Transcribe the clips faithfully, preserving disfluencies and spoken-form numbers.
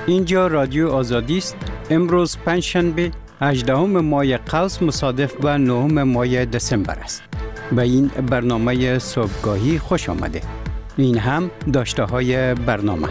اینجا رادیو آزادی است. امروز پنجشنبه هجدهم ماه قوس مصادف به نهم ماه دسامبر است. به این برنامه صبحگاهی خوش آمده. این هم داشته های برنامه.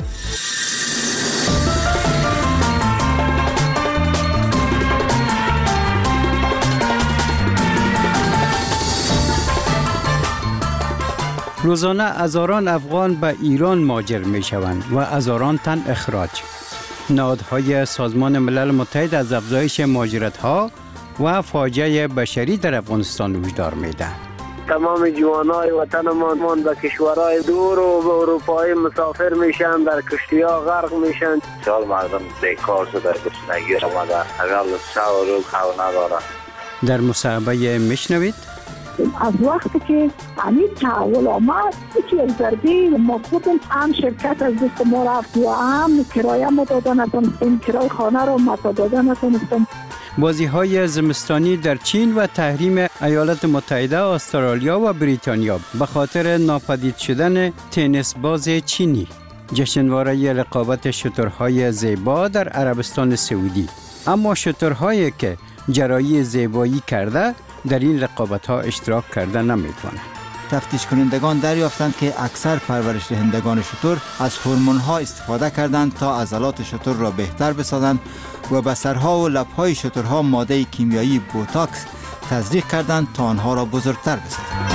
روزانه هزاران افغان به ایران مهاجر می شوند و هزاران تن اخراج. نهادهای سازمان ملل متحد از افزایش مهاجرت‌ها و فاجعه بشری در افغانستان هشدار می‌دهند. تمام جوانای وطنمان به کشورهای دور و به اروپای مسافر میشن، در کشتی‌ها غرق میشن. سال مردم بیکار شده، گشنگی آمده، اقل سه روز هوا نداره. در مصاحبه میشنوید از وقتی که همین تحول آمد یکی از ضربه ما خودم هم شرکت از دست ما رفت و هم کرایه ما داده نتونستم، کرای خانه رو ما داده نتونستم. بازی‌های زمستانی در چین و تحریم ایالات متحده، استرالیا و بریتانیا به خاطر ناپدید شدن تنیس باز چینی. جشنواره رقابت شترهای زیبا در عربستان سعودی. اما شترهایی که جرایی زیبایی کرده در این رقابت‌ها اشتراک کرده نمی‌توانند. تفتیش کنندگان دریافتند که اکثر پرورش دهندگان شتر از هورمون‌ها استفاده کردند تا عضلات شتر را بهتر بسازند و به سرها و لب‌های شترها ماده کیمیایی بوتاکس تزریق کردند تا آنها را بزرگتر بسازند.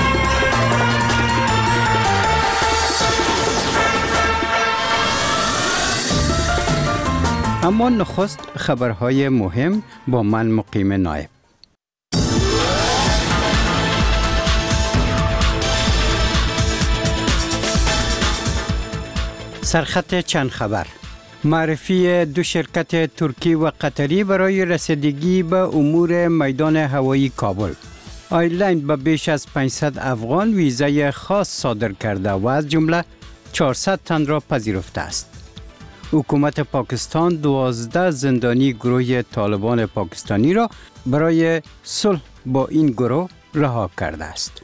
اما نخست خبرهای مهم با من مقیم نایب. سرخط چند خبر. معرفی دو شرکت ترکی و قطری برای رسیدگی به امور میدان هوایی کابل. آیرلند به بیش از پانصد افغان ویزای خاص صادر کرده و از جمله چهارصد تن را پذیرفته است. حکومت پاکستان دوازده زندانی گروه طالبان پاکستانی را برای صلح با این گروه رها کرده است.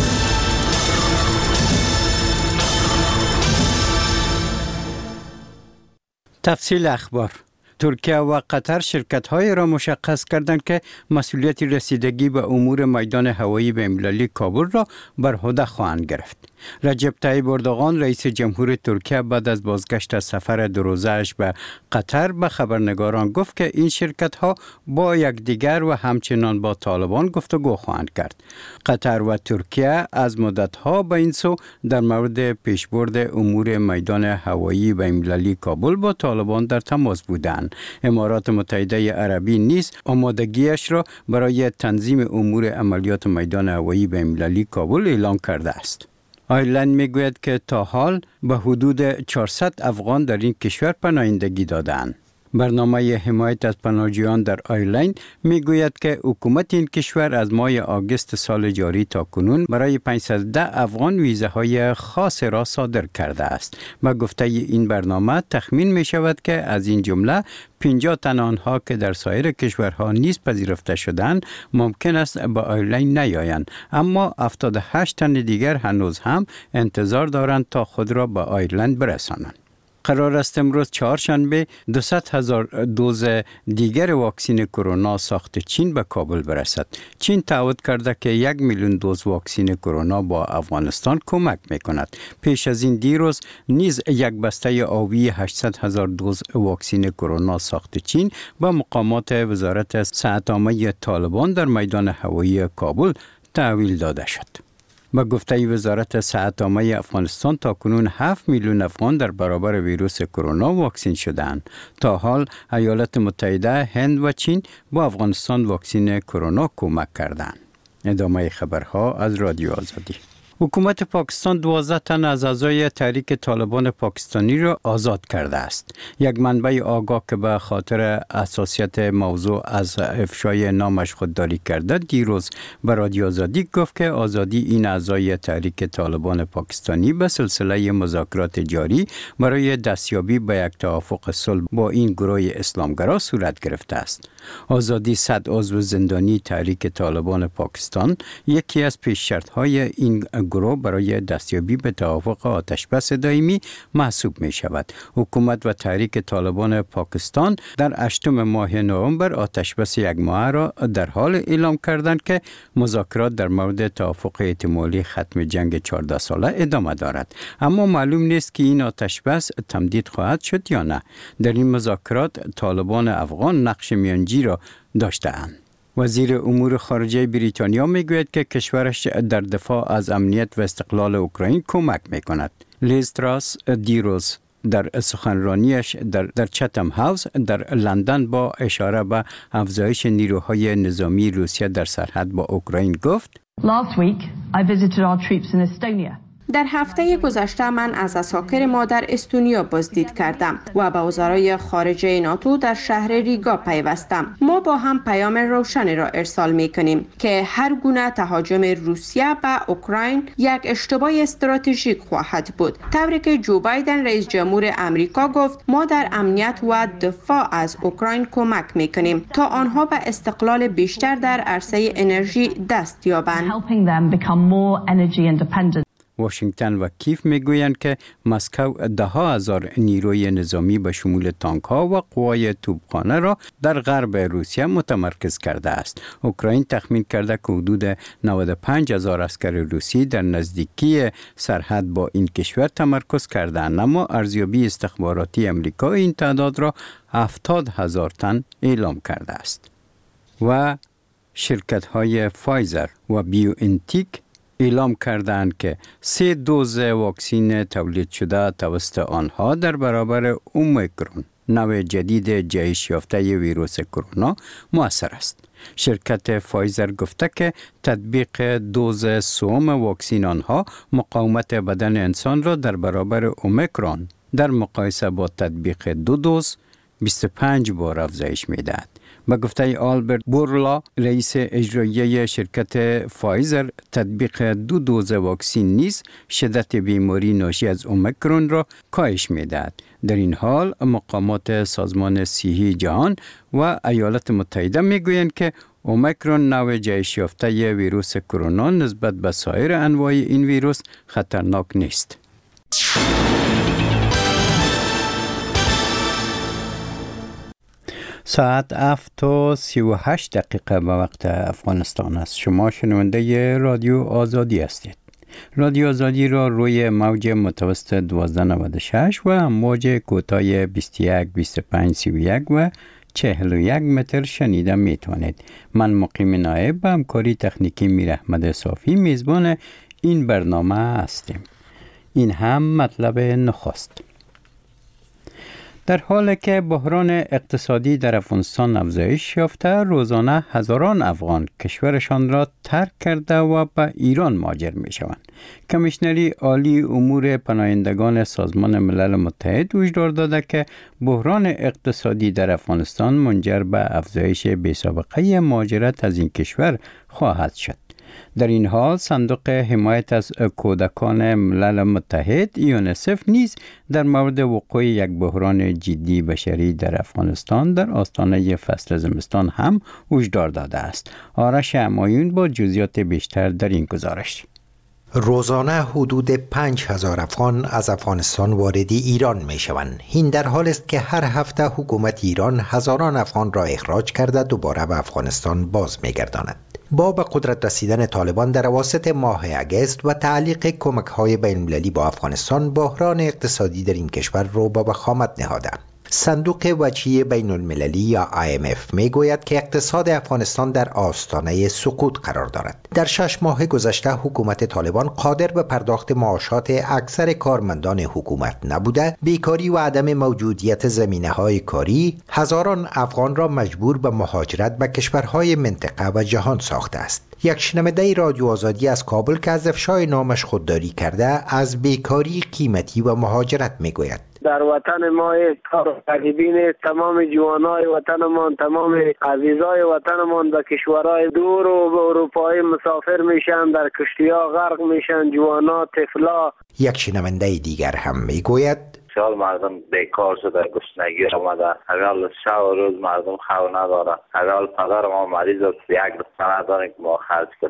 تفصیل اخبار. ترکیه و قطر شرکت‌های را مشخص کردند که مسئولیت رسیدگی به امور میدان هوایی بین‌المللی کابل را بر عهده خواهند گرفت. رجب طیب اردوغان رئیس جمهور ترکیه بعد از بازگشت از سفر دو روزه‌اش به قطر به خبرنگاران گفت که این شرکت‌ها با یکدیگر و همچنان با طالبان گفتگو خواهند کرد. قطر و ترکیه از مدت‌ها به این سو در مورد پیشبرد امور میدان هوایی بین‌المللی کابل با طالبان در تماس بودند. امارات متحده عربی نیز آمادگیش را برای تنظیم امور عملیات میدان هوایی بین‌المللی کابل اعلام کرده است. آیرلند میگوید که تا حال به حدود چهارصد افغان در این کشور پناهندگی دادند. برنامه حمایت از پناهجویان در آیرلند میگوید که حکومت این کشور از ماه آگوست سال جاری تا کنون برای پانصد و ده افغان ویزاهای خاص را صادر کرده است. با گفته این برنامه تخمین می شود که از این جمله پنجاه تن آنها که در سایر کشورها نیز پذیرفته شدند ممکن است به آیرلند نیایند، اما هفتاد و هشت تن دیگر هنوز هم انتظار دارند تا خود را به آیرلند برسانند. قرار است امروز چهارشنبه دویست هزار دوز دیگر واکسین کرونا ساخت چین به کابل برسد. چین تعهد کرده که یک میلیون دوز واکسین کرونا با افغانستان کمک میکند. پیش از این دیروز نیز یک بسته آبی هشتصد هزار دوز واکسین کرونا ساخت چین به مقامات وزارت صحت عامه طالبان در میدان هوایی کابل تحویل داده شد. با گفته وزارت صحت عامه افغانستان تا کنون هفت میلیون افغان در برابر ویروس کرونا واکسین شدند. تا حال ایالات متحده، هند و چین با افغانستان واکسین کرونا کمک کردند. ادامه خبرها از رادیو آزادی. حکومت پاکستان دوازده تن از اعضای تحریک طالبان پاکستانی را آزاد کرده است. یک منبع آگاه که به خاطر حساسیت موضوع از افشای نامش خودداری کرده دیروز به رادیو آزادی گفت که آزادی این اعضای تحریک طالبان پاکستانی به سلسله مذاکرات جاری برای دستیابی به یک توافق صلح با این گروه اسلامگرا صورت گرفته است. آزادی صد عضو زندانی تحریک طالبان پاکستان یکی از پیش شرط‌های این گروه برای دستیابی به توافق آتشبس دائمی محسوب می شود. حکومت و تحریک طالبان پاکستان در هشتم ماه نوامبر آتشبس یک ماه را در حال اعلام کردند که مذاکرات در مورد توافق احتمالی ختم جنگ چهارده ساله ادامه دارد. اما معلوم نیست که این آتشبس تمدید خواهد شد یا نه. در این مذاکرات طالبان افغان نقش میانجی را داشته‌اند. وزیر امور خارجه بریتانیا میگوید که کشورش در دفاع از امنیت و استقلال اوکراین کمک میکند. لیز تراس دیروز در سخنرانیش در, در چتم هاوس در لندن با اشاره به افزایش نیروهای نظامی روسیه در سرحد با اوکراین گفت: Last week I visited our troops in Estonia. در هفته گذشته من از اساکر ما در استونیا بازدید کردم و به وزرای خارجه ناتو در شهر ریگا پیوستم. ما با هم پیام روشنی را ارسال می کنیم که هر گونه تهاجم روسیه به اوکراین یک اشتباه استراتژیک خواهد بود. طوری که جو بایدن رئیس جمهور امریکا گفت ما در امنیت و دفاع از اوکراین کمک می کنیم تا آنها به استقلال بیشتر در عرصه انرژی دست یابند. واشنگتن و کیف میگویند که مسکو ده ها هزار نیروی نظامی به شمول تانک ها و قوای توپخانه را در غرب روسیه متمرکز کرده است. اوکراین تخمین کرده که حدود نود و پنج هزار عسکر روسی در نزدیکی سرحد با این کشور تمرکز کرده‌اند، اما ارزیابی استخباراتی امریکا این تعداد را هفتاد هزار تن اعلام کرده است. و شرکت های فایزر و بیو انتیک اعلام کردند که سه دوز واکسین تولید شده توسط آنها در برابر اومیکرون، نوع جدید جهش یافته ویروس کرونا، مؤثر است. شرکت فایزر گفته که تطبیق دوز سوم واکسین آنها مقاومت بدن انسان را در برابر اومیکرون در مقایسه با تطبیق دو دوز بیست و پنج بار افزایش می‌دهد. با گفته آلبرت بورلا، رئیس اجرایی شرکت فایزر، تطبیق دو دوز واکسین نیز شدت بیماری ناشی از اومیکرون را کاهش می‌دهد. در این حال مقامات سازمان صحی جهان و ایالات متحده میگویند که اومیکرون نوع جهش یافته ویروس کرونا نسبت به سایر انواع این ویروس خطرناک نیست. ساعت هفت و سی و هشت دقیقه به وقت افغانستان است. شما شنونده رادیو آزادی هستید. رادیو آزادی را روی موج متوسط دوازده نود و شش و امواج کوتاه بیست و یک، بیست و پنج، سی و یک و چهل و یک متر شنیده می توانید. من مقیم نایب به همکاری تکنیکی میر احمد صافی میزبان این برنامه هستیم. این هم مطلب نخست. در حالی که بحران اقتصادی در افغانستان افزایش یافته، روزانه هزاران افغان کشورشان را ترک کرده و به ایران مهاجر می شوند. کمیشنری عالی امور پناهندگان سازمان ملل متحد هشدار داده که بحران اقتصادی در افغانستان منجر به افزایش بی‌سابقه مهاجرت از این کشور خواهد شد. در این حال صندوق حمایت از کودکان ملل متحد یونیسف نیز در مورد وقوع یک بحران جدی بشری در افغانستان در آستانه فصل زمستان هم هشدار داده است. آرش همایون با جزئیات بیشتر در این گزارش. روزانه حدود پنج هزار افغان از افغانستان وارد ایران می شوند. این در حال است که هر هفته حکومت ایران هزاران افغان را اخراج کرده دوباره به افغانستان باز می گرداند. با به قدرت رسیدن طالبان در اواسط ماه اگست و تعلیق کمک‌های بین‌المللی با افغانستان، بحران اقتصادی در این کشور رو به وخامت نهاده. صندوق وجهی بین المللی یا آی ام اف می گوید که اقتصاد افغانستان در آستانه سقوط قرار دارد. در شش ماه گذشته حکومت طالبان قادر به پرداخت معاشات اکثر کارمندان حکومت نبوده، بیکاری و عدم موجودیت زمینه‌های کاری هزاران افغان را مجبور به مهاجرت به کشورهای منطقه و جهان ساخته است. یک شنونده رادیو آزادی از کابل که از افشای نامش خودداری کرده از بیکاری قیمتی و مهاجرت می گوید. در وطن ما کار غریبین تمام جوانای وطنمان، تمام عزیزای وطنمان به کشورهای دور و به اروپای مسافر میشن، در کشتی‌ها غرق میشن، جوانا، طفلا. یک شنونده دیگر هم میگوید سال مردم بیکار شده، گشنگی آمده، اگر شب و روز مردم خو نداره، اگر پدر ما مریض است یک دسته نداریم که ما خرج کنیم.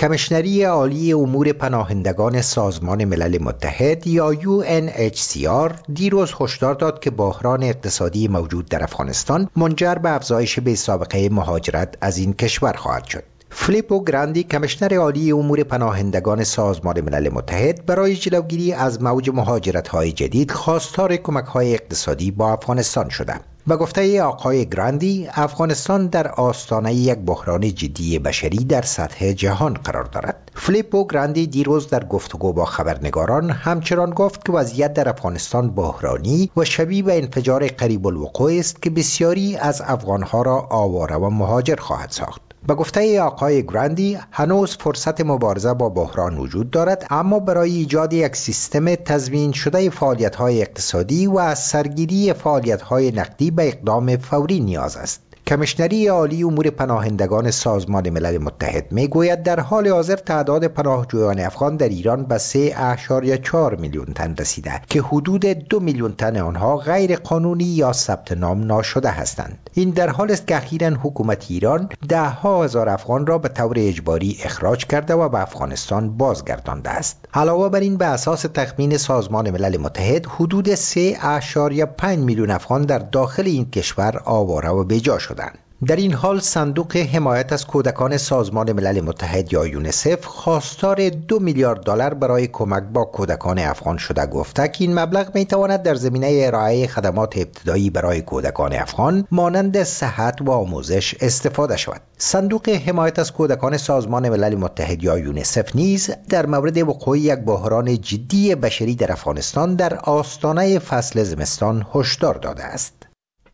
کمیشنری عالی امور پناهندگان سازمان ملل متحد یا یو ان اچ سی آر دیروز هشدار داد که بحران اقتصادی موجود در افغانستان منجر به افزایش بی‌سابقه مهاجرت از این کشور خواهد شد. فلیپو گراندی کمیشنر عالی امور پناهندگان سازمان ملل متحد برای جلوگیری از موج مهاجرت‌های جدید خواستار کمک‌های اقتصادی با افغانستان شده. و گفته آقای گراندی، افغانستان در آستانه یک بحران جدی بشری در سطح جهان قرار دارد. فلیپو گراندی دیروز در گفتگو با خبرنگاران همچنان گفت که وضعیت در افغانستان بحرانی و شبیه به انفجار قریب الوقوع است که بسیاری از افغانها را آواره و مهاجر خواهد ساخت. به گفته آقای گراندی، هنوز فرصت مبارزه با بحران وجود دارد، اما برای ایجاد یک سیستم تضمین شده فعالیت‌های اقتصادی و از سرگیری فعالیت‌های نقدی به اقدام فوری نیاز است. کمیشنری عالی امور پناهندگان سازمان ملل متحد میگوید در حال حاضر تعداد پناهجویان افغان در ایران به سه اشاریه چهار میلیون تن رسیده که حدود دو میلیون تن آنها غیر قانونی یا ثبت نام ناشده هستند. این در حالی است که اخیراً حکومت ایران ده ها هزار افغان را به طور اجباری اخراج کرده و به افغانستان بازگردانده است. علاوه بر این، به اساس تخمین سازمان ملل متحد حدود سه اشاریه پنج میلیون افغان در داخل این کشور آواره و بیجا شدند. در این حال صندوق حمایت از کودکان سازمان ملل متحد یا یونیسف خواستار دو میلیارد دلار برای کمک با کودکان افغان شده گفته که این مبلغ می تواند در زمینه ارائه خدمات ابتدایی برای کودکان افغان مانند صحت و آموزش استفاده شود. صندوق حمایت از کودکان سازمان ملل متحد یا یونیسف نیز در مورد وقوع یک بحران جدی بشری در افغانستان در آستانه فصل زمستان هشدار داده است.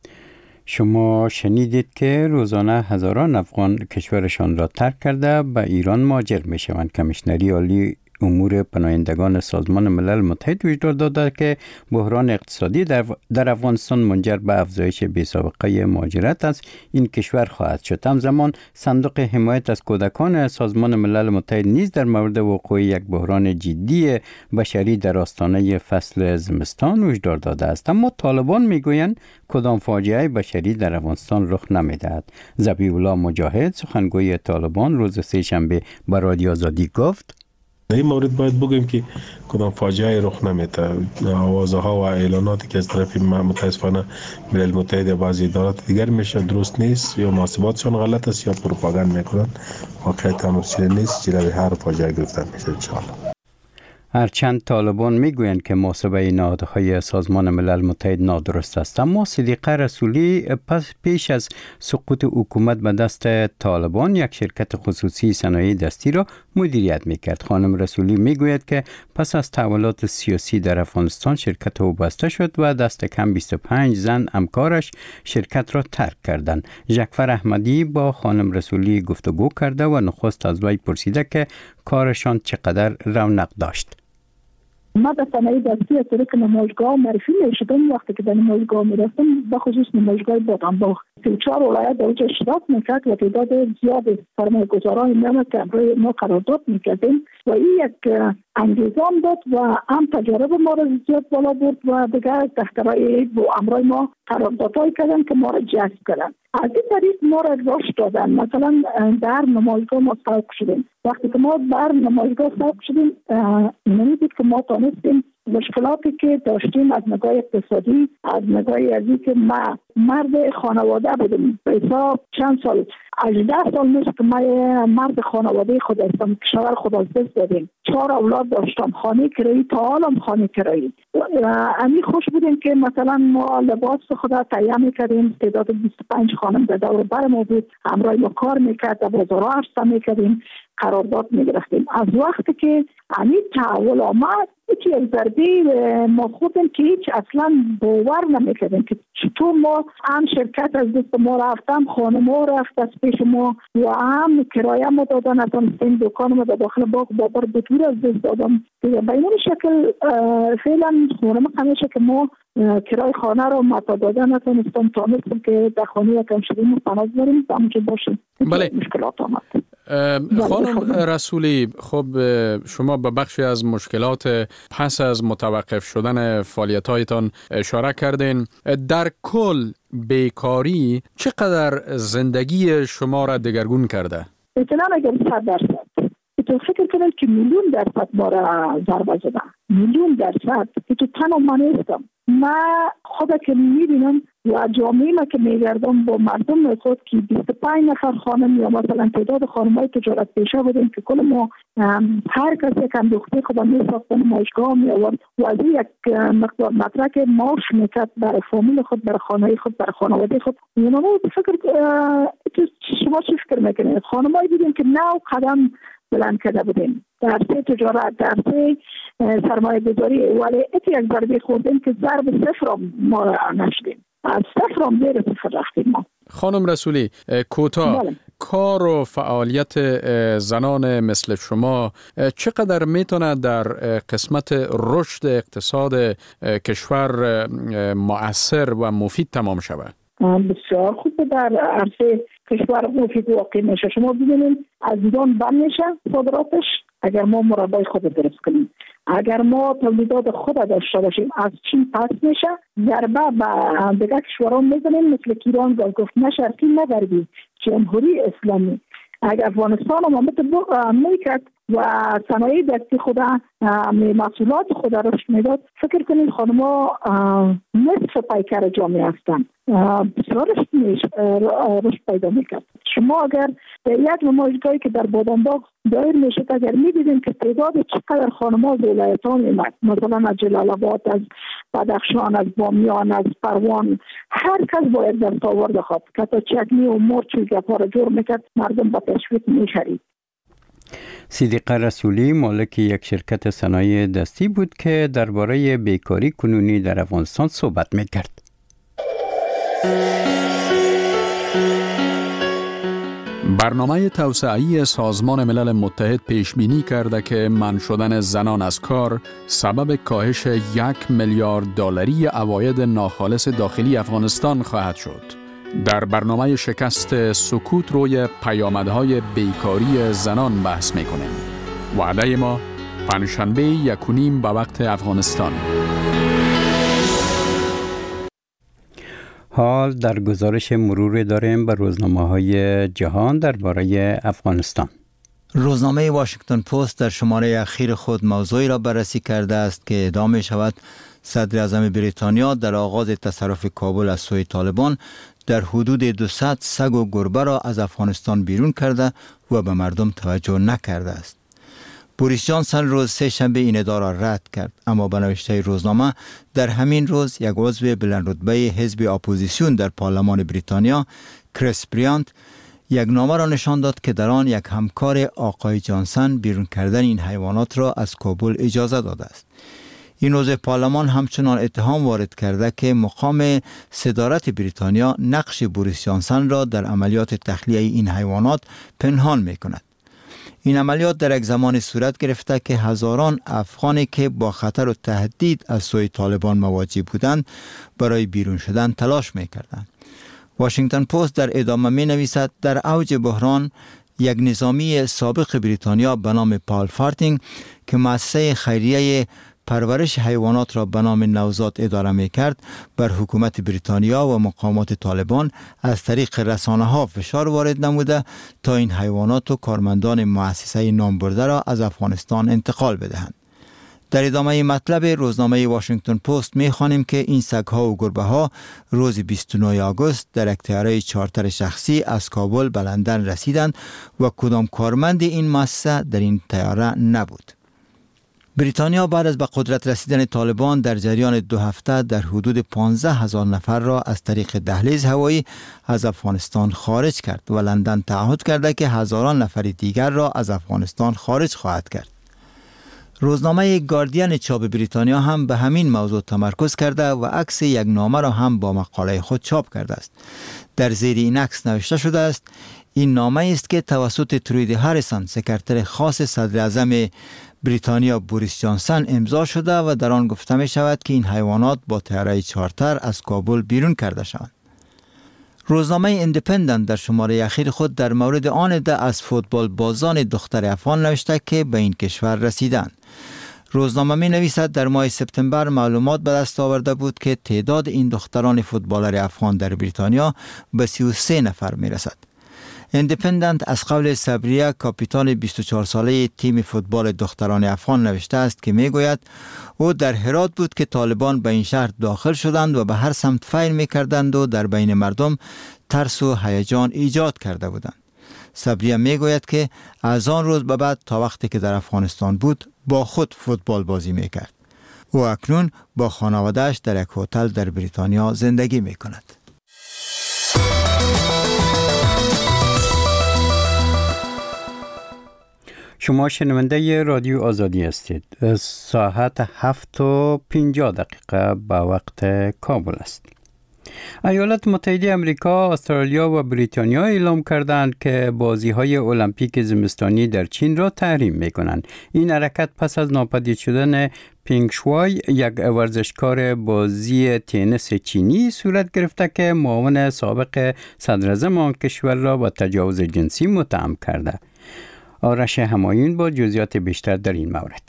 شما شنیدید که روزانه هزاران افغان کشورشان را ترک کرده به ایران مهاجر می شوند. کمیشنری عالی امور پناهندگان سازمان ملل متحد هشدار داده که بحران اقتصادی در, در افغانستان منجر به افزایش بی‌سابقه مهاجرت از این کشور خواهد شد. همزمان صندوق حمایت از کودکان سازمان ملل متحد نیز در مورد وقوع یک بحران جدی بشری در آستانه فصل زمستان هشدار داده است. اما طالبان میگویند کدام فاجعه بشری در افغانستان رخ نمیدهد. ذبیح الله مجاهد سخنگوی طالبان روز سه شنبه به رادیو آزادی گفت: در این مورد باید بگویم که کدام فاجعه رخ نمیده. آوازها و اعلاناتی که از طرف متاسفانه ملل متحد یا بعضی ادارات دیگر میشه درست نیست، یا محاسباتشان غلط است یا پروپاگاند میکنن. واقعیت هم چیزی نیست، جلوی هر فاجعه گرفتن میشه ان شاء الله. هرچند طالبان میگویند که محاسبه نهادهای سازمان ملل متحد نادرست است، اما صدیقه رسولی پس پیش از سقوط حکومت به دست طالبان یک شرکت خصوصی صنایع دستی را مدیریت میکرد. خانم رسولی میگوید که پس از تحولات سیاسی در افغانستان شرکت او بسته شد و دست کم بیست و پنج زن همکارش شرکت را ترک کردند. جعفر احمدی با خانم رسولی گفتگو کرده و نخست از وی پرسیده که کارشان چقدر رونق داشت. ما به صنایع دستی از طریق نمایشگاه معرفی میشدم. وقتی که به نمایشگاه میرفتم به خصوص نمایشگاه بادامباغ سی و چهار ولایت در اونجا اشتراک میکرد و تعداد زیاد سرمایه گذاران میامد که برای ما قرارداد میکردیم و این یک انگیزان داد و هم تجارب ما را زیاد بالا برد و دیگر دخترای با امرای ما قراردادهایی کردن که ما را جذب کردن. از این طریق ما را رشد دادن. مثلا در نمایشگاه ما سوق شدیم. وقتی که ما در نمایشگاه سوق شدیم نمیدید که ما تانستیم مشکلاتی که داشتیم از نگاه اقتصادی، از نگاه ازی که ما مرد خانواده بودیم. به حساب چند سال هجده سال میشه که من مرد خانواده خود هستم. شوهر خود از دست دادیم. چهار اولاد داشتم. خانه کرایی تا حالم خانه کرایی. امی خوش بودیم که مثلا ما لباس خود تهیه میکردیم. تعداد بیست و پنج خانم در دور بر ما بود. همراه ما کار میکرد. در بازارها عرصه میکردیم. قرارداد میگرفتیم. از وقتی که همین تحول آمد هیچ یک ضربه ما خودم که هیچ اصلا باور نمیکردیم که چطور ما هم شرکت از دست ما رفتم، خانه ما رفت از پیش ما و هم کرایه ما دادن از این دکان ما در داخل باغ بابر بطور از دست دادم. به این شکل فعلا خانه ما همیشه که ما کرای خانه رو متا دادن نتونستم تانستم که در خانه یکم شدیم و پناه بریم همونجا باشیم. بله. مشکلات آمد. خانم رسولی، خب شما به بخشی از مشکلات پس از متوقف شدن فعالیت‌هایتان اشاره کردین. در کل بیکاری چقدر زندگی شما را دگرگون کرده؟ اطلاع اگر صد درصد تو فکر کنید که میلیون درصد ما را ضربه زدن، میلیون درصد که تو تنها من نیستم. من خود که میبینم و جامعه ما که میگردم با مردم خود که بیست و پنج نفر خانم یا مثلا تعداد خانمای تجارت پیشه بودیم که کل ما هر کسی یک اندوخته خود میساختن ماشگاه می آورد و از یک مقدار مدرک معاش میکرد برای فامیل خود، برای خانه خود، برای خانواده خود. یعنی فکر شما چی فکر میکنید؟ خانمایی بودیم که نو قدم بلند کرده بودیم در سه تجارت، در سه سرمایه گذاری، ولی ایتی یک ضربه خوردیم که ضرب صفر ما را نشدیم، از صفر هم زیر صفر رفتیم ما. خانم رسولی، کوتاه کار و فعالیت زنان مثل شما چقدر میتونه در قسمت رشد اقتصاد کشور مؤثر و مفید تمام شود؟ بسیار خوب در عرصه کشور مفید واقع میشه. شما ببینید از ایران بند میشه صادراتش اگر ما مربای خود درست کنیم، اگر ما تولیدات خود داشته باشیم از چین پس میشه، ضربه به دیگر کشوران میزنیم مثل که ایران گفت نه شرقی نه غربی، جمهوری اسلامی. اگر افغانستان هم میکرد و صنایع دستی خود محصولات خود رشد میداد، فکر کنید خانم‌ها نصف پیکر جامعه هستند، بسیار رشد پیدا میکرد. شما اگر یک نمایشگاهی که در بادامباغ دایر میشد اگر میدیدیم که تعداد چقدر خانم‌ها از ولایت‌ها میمد، مثلا از جلال آباد، از بدخشان، از بامیان، از پروان، هر کس باید دستاورد خود که تا چکنی و مرچ و گپا را جور میکرد، مردم با تشویق میخرید. صدیقه رسولی مالک یک شرکت صنایع دستی بود که درباره بیکاری کنونی در افغانستان صحبت میکرد. برنامه توسعه‌ای سازمان ملل متحد پیش بینی کرده که منع شدن زنان از کار سبب کاهش یک میلیارد دلاری عواید ناخالص داخلی افغانستان خواهد شد. در برنامه شکست سکوت روی پیامدهای بیکاری زنان بحث می‌کنیم. وعده ما پنجشنبه یک و نیم به وقت افغانستان. حال در گزارش مرور داریم به روزنامه‌های جهان درباره افغانستان. روزنامه واشنگتن پست در شماره اخیر خود موضوعی را بررسی کرده است که ادعا می شود صدر اعظم بریتانیا در آغاز تصرف کابل از سوی طالبان در حدود دویست سگ و گربه را از افغانستان بیرون کرده و به مردم توجه نکرده است. بوریس جانسون روز سه شنبه این ادعا را رد کرد، اما به نوشته روزنامه در همین روز یک عضو بلند رتبه حزب اپوزیسیون در پارلمان بریتانیا، کریس بریانت، یک نامه را نشان داد که در آن یک همکار آقای جانسون بیرون کردن این حیوانات را از کابل اجازه داده است. این عضو پارلمان همچنان اتهام وارد کرده که مقام صدارت بریتانیا نقش بوریس جانسون را در عملیات تخلیه این حیوانات پنهان می کند. این عملیات در یک زمان صورت گرفته که هزاران افغانی که با خطر و تهدید از سوی طالبان مواجه بودند برای بیرون شدن تلاش می کردند. واشنگتن پست در ادامه می نویسد در اوج بحران یک نظامی سابق بریتانیا به نام پال فارتینگ که مؤسسه خیریه پرورش حیوانات را به نام نوزاد اداره می کرد بر حکومت بریتانیا و مقامات طالبان از طریق رسانه ها فشار وارد نموده تا این حیوانات و کارمندان مؤسسه نامبرده را از افغانستان انتقال بدهند. در ادامه مطلب روزنامه واشنگتن پست می خوانیم که این سگ‌ها و گربه‌ها روز بیست و نه آگوست در یک طیاره چارتر شخصی از کابل به لندن رسیدند و کدام کارمند این مؤسسه در این طیاره نبود. بریتانیا بعد از به قدرت رسیدن طالبان در جریان دو هفته در حدود پانزده هزار نفر را از طریق دهلیز هوایی از افغانستان خارج کرد و لندن تعهد کرده که هزاران نفر دیگر را از افغانستان خارج خواهد کرد. روزنامه گاردین چاپ بریتانیا هم به همین موضوع تمرکز کرده و عکس یک نامه را هم با مقاله خود چاپ کرده است. در زیر این عکس نوشته شده است: این نامه است که توسط تروید هریسون، سکرتر خاص صدر اعظم بریتانیا بوریس جانسون امضا شده و در آن گفته می شود که این حیوانات با طیاره چارتر از کابل بیرون کرده شوند. روزنامه ایندیپندنت در شماره اخیر خود در مورد آن عده از فوتبال بازان دختر افغان نوشته که به این کشور رسیدند. روزنامه می نویسد در ماه سپتامبر معلومات به دست آورده بود که تعداد این دختران فوتبالر افغان در بریتانیا به سی و سه نفر می رسد. ایندیپندنت از قول صبریه کاپیتان بیست و چهار ساله تیم فوتبال دختران افغان نوشته است که میگوید او در هرات بود که طالبان به این شهر داخل شدند و به هر سمت فیر میکردند و در بین مردم ترس و هیجان ایجاد کرده بودند. صبریه میگوید که از آن روز به بعد تا وقتی که در افغانستان بود با خود فوتبال بازی میکرد. او اکنون با خانواده‌اش در یک هتل در بریتانیا زندگی میکند. شما شنونده رادیو آزادی هستید. ساعت هفت و پنجاه دقیقه به وقت کابل است. ایالات متحده آمریکا، استرالیا و بریتانیا اعلام کردند که بازی‌های المپیک زمستانی در چین را تحریم می‌کنند. این حرکت پس از ناپدید شدن پینگ شوای، یک ورزشکار بازی تنیس چینی صورت گرفته که معاون سابق صدراعظم آن کشور را به تجاوز جنسی متهم کرده. آرش همایون با جزئیات بیشتر در این مورد.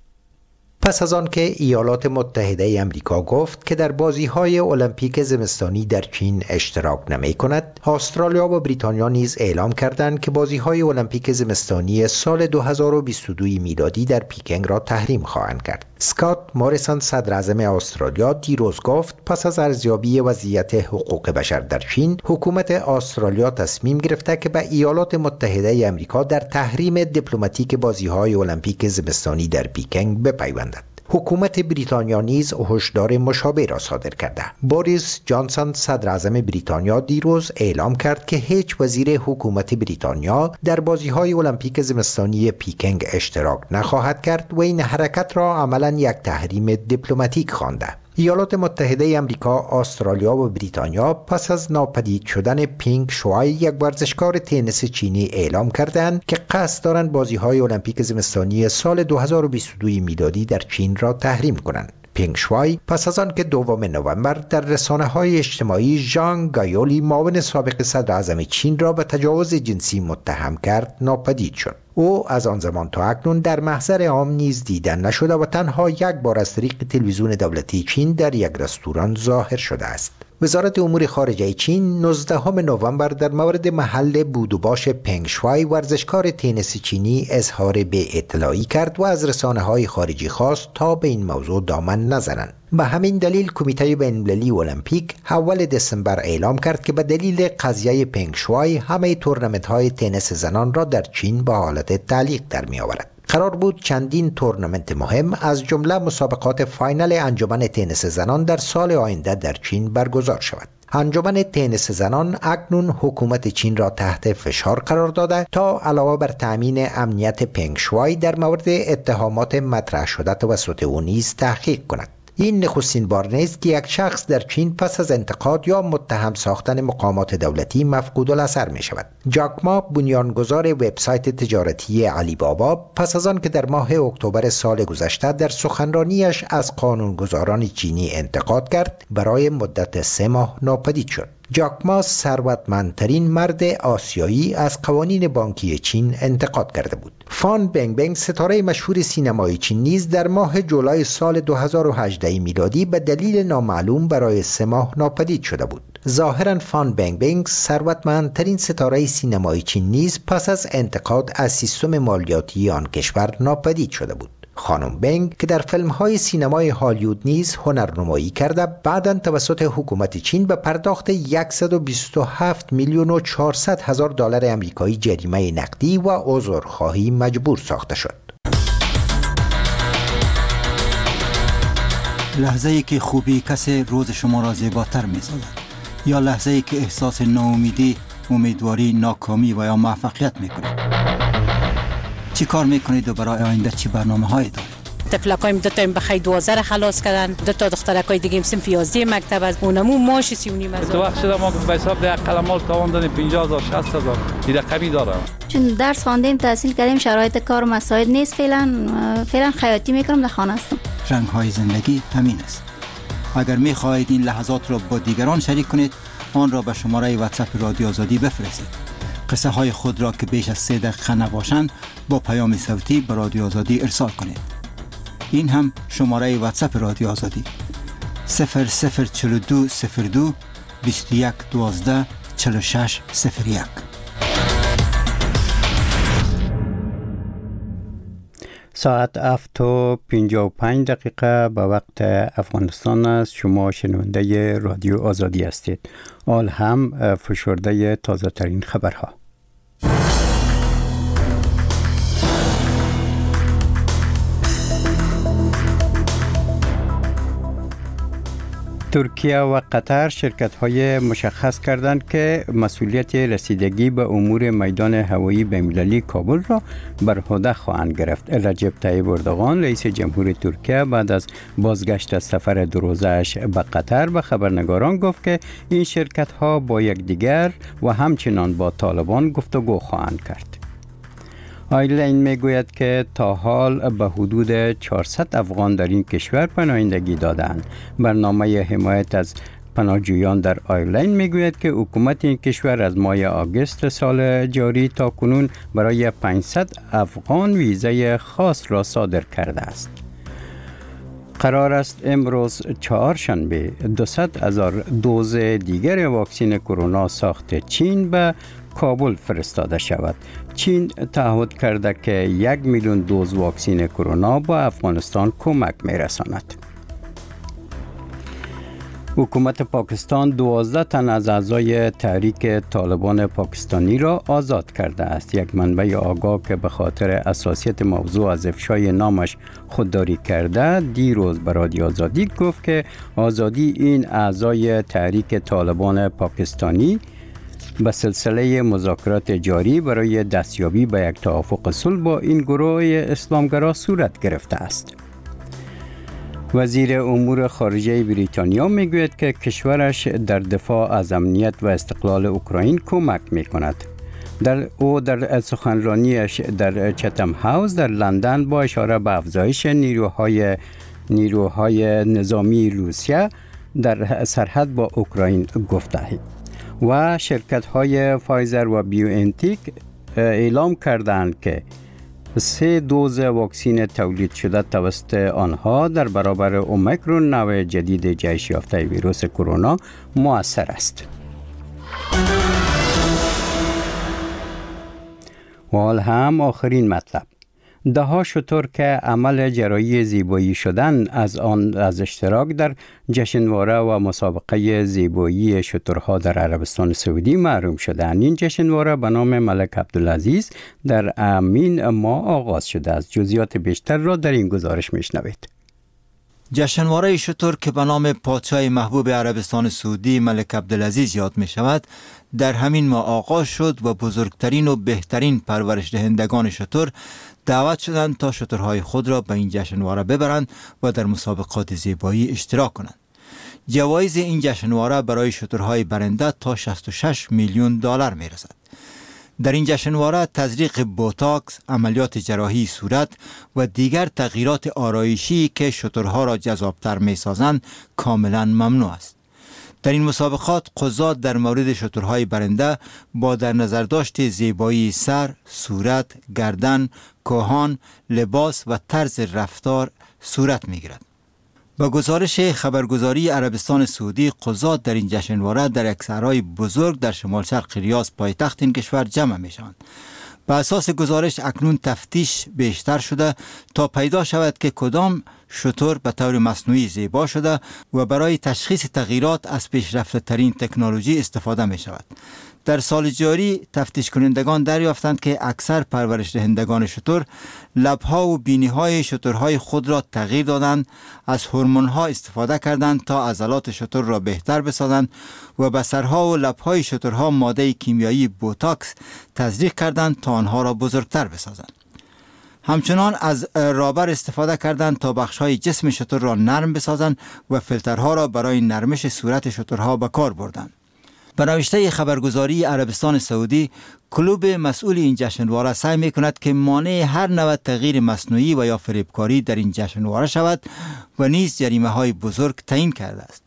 پس از آن که ایالات متحده آمریکا گفت که در بازی‌های المپیک زمستانی در چین اشتراک نمی‌کند، استرالیا و بریتانیا نیز اعلام کردند که بازی‌های المپیک زمستانی سال دو هزار و بیست و دو میلادی در پیکنگ را تحریم خواهند کرد. اسکات موریسون صدراعظم استرالیا دیروز گفت پس از ارزیابی وضعیت حقوق بشر در چین، حکومت استرالیا تصمیم گرفته که به ایالات متحده آمریکا در تحریم دیپلماتیک بازی‌های المپیک زمستانی در پیکنگ بپیوندد. حکومت بریتانیا نیز هشدار مشابه را صادر کرده. بوریس جانسون صدراعظم بریتانیا دیروز اعلام کرد که هیچ وزیر حکومت بریتانیا در بازی‌های المپیک زمستانی پیکنگ اشتراک نخواهد کرد و این حرکت را عملاً یک تحریم دیپلماتیک خوانده. ایالات متحده آمریکا، استرالیا و بریتانیا پس از ناپدید شدن پینگ شوای، یک ورزشکار تنیس چینی، اعلام کردند که قصد دارند بازی‌های المپیک زمستانی سال دو هزار و بیست و دو میلادی در چین را تحریم کنند. پینگ شوای پس از آن که دوم نوامبر در رسانه‌های اجتماعی ژان گایولی، معاون سابق صدراعظم چین، را به تجاوز جنسی متهم کرد، ناپدید شد. او از آن زمان تا اکنون در محضر عام نیز دیدن نشده و تنها یک بار از طریق تلویزیون دولتی چین در یک رستوران ظاهر شده است. وزارت امور خارجه چین نوزدهم نوامبر در مورد محل بود و باش پینگ شوای، ورزشکار تنیس چینی، اظهار به اطلاعی کرد و از رسانه‌های خارجی خواست تا به این موضوع دامن نزنند. به همین دلیل کمیته بین‌المللی المپیک اول دسامبر اعلام کرد که به دلیل قضیه پینگ شوای همه تورنمنت‌های تنیس زنان را در چین به حالت تعلیق در می‌آورد. قرار بود چندین تورنمنت مهم از جمله مسابقات فاینال انجمن تنیس زنان در سال آینده در چین برگزار شود. انجمن تنیس زنان اکنون حکومت چین را تحت فشار قرار داده تا علاوه بر تأمین امنیت پینگ شوای در مورد اتهامات مطرح شده توسط او نیز تحقیق کند. این نخستین بار نیست که یک شخص در چین پس از انتقاد یا متهم ساختن مقامات دولتی مفقود الاثر می شود. جاک ما، بنیانگذار وبسایت تجارتی علی بابا، پس از آن که در ماه اکتبر سال گذشته در سخنرانیش از قانونگذاران چینی انتقاد کرد، برای مدت سه ماه ناپدید شد. جاک ما ثروتمندترین مرد آسیایی از قوانین بانکی چین انتقاد کرده بود. فان بنگ بنگ، ستاره مشهور سینمای چین، نیز در ماه جولای سال دو هزار و هجده میلادی به دلیل نامعلوم برای سه ماه ناپدید شده بود. ظاهراً فان بنگ بنگ، ثروتمندترین ستاره سینمای چین، نیز پس از انتقاد از سیستم مالیاتی آن کشور ناپدید شده بود. خانم بنگ که در فیلم‌های سینمای هالیوود نیز هنرنمایی کرده، بعداً توسط حکومت چین به پرداخت صد و بیست و هفت میلیون و چهارصد هزار دلار آمریکایی جریمه نقدی و عذرخواهی مجبور ساخته شد. لحظه‌ای که خوبی کسی روز شما را زیباتر می‌سازد، یا لحظه‌ای که احساس ناامیدی، امیدواری، ناکامی و یا موفقیت می‌کنید. چی کار میکنید و برای آینده چی برنامه هایی دارید؟ تفلکایم دو تا بخیر دوازده خلاص کردن، دو تا دخترکای دیگه صنف یازده مکتب از اونمو ماش سی و نیم هزار. تو وقت شده ما به حساب ده قلمال تاوان دادیم پنجاه هزار شصت هزار این رقمی دارم. چون درس خواندیم، تحصیل کردیم، شرایط کار مساعد نیست. فعلا فعلا خیاطی میکنم، در خانه هستم. رنگ های زندگی همین است. اگر میخواهید این لحظات را با دیگران شریک کنید، آن را به شماره واتساپ رادیو آزادی بفرستید. قصه های خود را که بیش از سه دقیقه نباشند با پیام صوتی به رادیو آزادی ارسال کنید. این هم شماره واتساپ رادیو آزادی صفر صفر چهل و دو صفر دو بیست و یک دوازده چهل و شش صفر یک. ساعت هفت و پنجاه و پنج دقیقه به وقت افغانستان است. شما شنونده رادیو آزادی هستید. حال هم فشرده تازه ترین خبرها. ترکیه و قطر شرکت‌های مشخص کردند که مسئولیت رسیدگی به امور میدان هوایی بین‌المللی کابل را بر عهده خواهند گرفت. رجب طیب اردوغان رئیس جمهور ترکیه بعد از بازگشت از سفر دو روزه‌اش به قطر به خبرنگاران گفت که این شرکت‌ها با یکدیگر و همچنان با طالبان گفتگو خواهند کرد. آیلین میگوید که تا حال به حدود چهارصد افغان در این کشور پناهندگی دادند. برنامه حمایت از پناهجویان در آیلین میگوید که حکومت این کشور از ماه آگوست سال جاری تا کنون برای پانصد افغان ویزای خاص را صادر کرده است. قرار است امروز چهارشنبه دویست هزار دوز دیگر واکسن کرونا ساخت چین به کابل فرستاده شود. چین تعهد کرده که یک میلیون دوز واکسن کرونا با افغانستان کمک می‌رساند. حکومت پاکستان دوازده تن از اعضای تحریک طالبان پاکستانی را آزاد کرده است. یک منبع آگاه که به خاطر حساسیت موضوع از افشای نامش خودداری کرده دیروز به رادیو آزادی گفت که آزادی این اعضای تحریک طالبان پاکستانی به سلسله مذاکرات جاری برای دستیابی به یک توافق صلح با این گروه اسلامگرا صورت گرفته است. وزیر امور خارجه بریتانیا میگوید که کشورش در دفاع از امنیت و استقلال اوکراین کمک میکند. در او در سخنرانیش در چتم هاوس در لندن با اشاره به افزایش نیروهای نیروهای نظامی روسیه در سرحد با اوکراین گفته و شرکت‌های فایزر و بیوانتیک اعلام کردند که سه دوز واکسن تولید شده توسط آنها در برابر اومیکرون نوع جدید جهش یافته ویروس کرونا مؤثر است. و حال هم آخرین مطلب. ده ها شتر که عمل جراحی زیبایی شدن از آن از اشتراک در جشنواره و مسابقه زیبایی شترها در عربستان سعودی محروم شدند. این جشنواره به نام ملک عبدالعزیز در امین ماه آغاز شده است. جزئیات بیشتر را در این گزارش میشنوید. جشنواره شتر که به نام پادشاه محبوب عربستان سعودی ملک عبدالعزیز یاد می شود در همین ماه آغاز شد و بزرگترین و بهترین پرورش دهندگان شتر دعوت شدند تا شترهای خود را به این جشنواره ببرند و در مسابقات زیبایی اشتراک کنند. جوایز این جشنواره برای شترهای برنده تا شصت و شش میلیون دلار می رسد. در این جشنواره تزریق بوتاکس، عملیات جراحی صورت و دیگر تغییرات آرایشی که شترها را جذابتر می سازند کاملا ممنوع است. در این مسابقات قضات در مورد شترهای برنده با در نظر داشت زیبایی سر، صورت، گردن، کهان، لباس و طرز رفتار صورت می گیرد. با گزارش خبرگزاری عربستان سعودی قضات در این جشنواره در یک صحرای بزرگ در شمال شرق ریاض پایتخت این کشور جمع می شوند. به اساس گزارش اکنون تفتیش بیشتر شده تا پیدا شود که کدام شتر به طور مصنوعی زیبا شده و برای تشخیص تغییرات از پیشرفته ترین تکنولوژی استفاده می شود. در سال جاری تفتیش کنندگان دریافتند که اکثر پرورش دهندگان شتر لبها و بینیهای شترهای خود را تغییر دادند، از هورمون‌ها استفاده کردند تا عضلات شتر را بهتر بسازند و به سرها و لبهای شترها ماده کیمیایی بوتاکس تزریق کردند تا آنها را بزرگتر بسازند. همچنان از رابر استفاده کردند تا بخش‌های جسم شتر را نرم بسازند و فیلترها را برای نرمش صورت شترها به کار بردند. به نوشته خبرگزاری عربستان سعودی، کلوب مسئول این جشنواره سعی می‌کند که مانع هر نوع تغییر مصنوعی و یا فریبکاری در این جشنواره شود و نیز جریمه‌های بزرگ تعیین کرده است.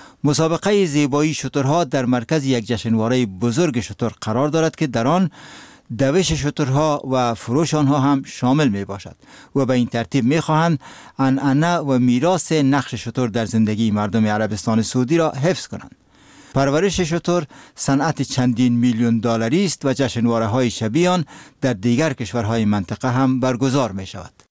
مسابقه زیبایی شترها در مرکز یک جشنواره بزرگ شتر قرار دارد که در آن دوش شترها و فروش آنها هم شامل می باشد و به این ترتیب می خواهند عنعنه و میراث نقش شتر در زندگی مردم عربستان سعودی را حفظ کنند. پرورش شتر صنعت چندین میلیون دلاری است و جشنواره های شبیه آن در دیگر کشورهای منطقه هم برگزار می شود.